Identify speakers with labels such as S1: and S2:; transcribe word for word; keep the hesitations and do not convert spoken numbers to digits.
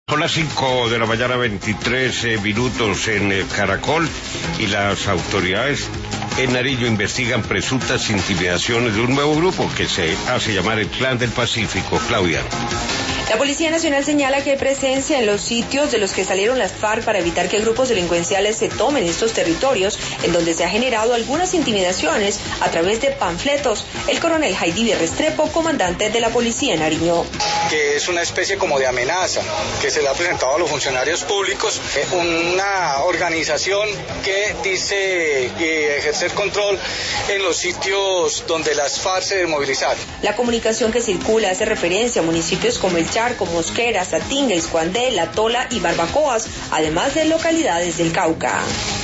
S1: Son las cinco de la mañana, veintitrés eh, minutos en eh, Caracol, y las autoridades en Nariño investigan presuntas intimidaciones de un nuevo grupo que se hace llamar el Clan del Pacífico. Claudia.
S2: La Policía Nacional señala que hay presencia en los sitios de los que salieron las FARC para evitar que grupos delincuenciales se tomen estos territorios, en donde se ha generado algunas intimidaciones a través de panfletos. El coronel Jaidiver Restrepo, comandante de la Policía en Nariño.
S3: Que es una especie como de amenaza que se le ha presentado a los funcionarios públicos, una organización que dice que ejercer control en los sitios donde las FARC se movilizaron.
S2: La comunicación que circula hace referencia a municipios como El Charco, Mosquera, Satinga, Iscuandé, La Tola y Barbacoas, además de localidades del Cauca.